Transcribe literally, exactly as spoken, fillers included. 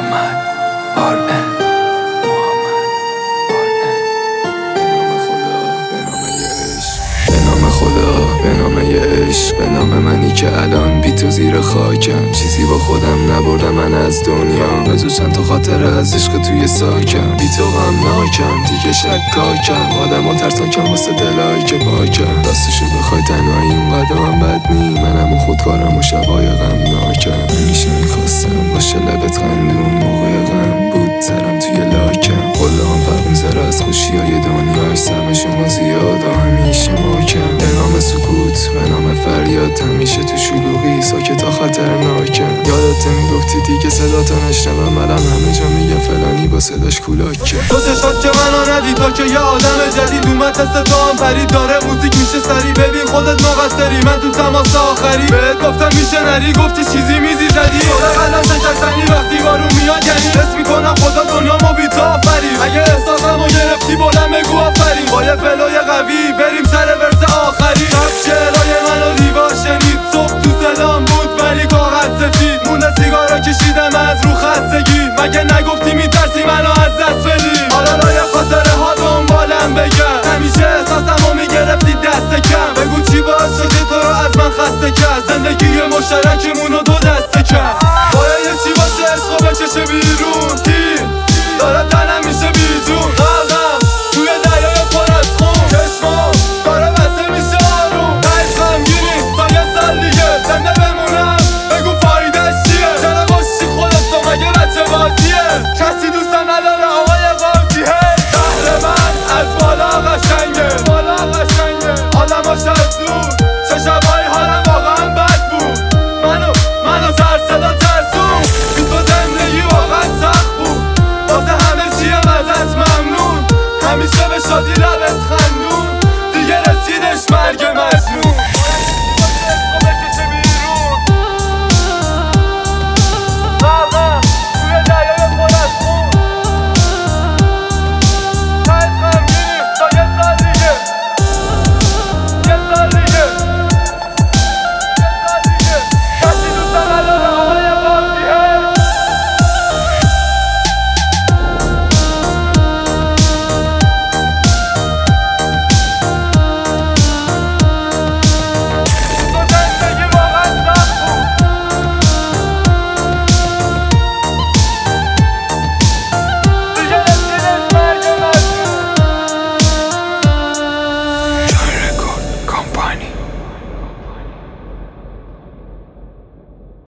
محمد آر ام به نام خدا، به نام عشق، به نام منی که الان بی تو زیر خاکم. چیزی با خودم نبردم من از دنیا، بجا چند تا خاطره از عشق توی ساکم. بی تو غمناکم، دیگه شکاکم، آدم ها ترسناکم واسه دلایی که پاکم. راستشو بخوای تنهایی اونقدر هم بد نی، منم و خودکارم و شبای غمناکم. همیشه میخواستم باشه لبت خندون، موقع غم بود سرم توی لاکم. قله هم فرق میذاره از خوشی های دنیاش، سم شما زیاد و همیشه ماکم. به نام سکوت، به نام فریاد، همیشه تو شلوغی ساکت ها خطرناکم. یادت میگفتی دیگه صداتو نشنوم، منم همه جا میگم فلانی با صداش کولاکه. تو چشات که منو ندید تا که یه آدم جدید اومد تست تو هم پرید، داره موزیک میشه سری، ببین خودت مقصری، من تو تماس آخری بهت گفتم میشه نری، گفتی چیزی میزی زدی. شده قلم شکستنی وقتی بارون میاد، یعنی حس میکنم خدا دنیامو بی تو آفرید. اگه احساسمو گرفتی بلند بگو آفرین، با یه فلوی قوی بریم سر ورس آخری. شب شعرهای منو دیوار شنید، صبح تو صدام بود ولی کاغذ سفید. مونه سیگارا کشیدم از رو خستگی، مگه نگفتی میترسی منو از دست بدی؟ حالا لای خاطره ها دنبالم بگم، همیشه احساسمو میگرفتی دست کم. بگو چی باعث شدی تو رو از من خسته کرد، زندگی مشترکمونو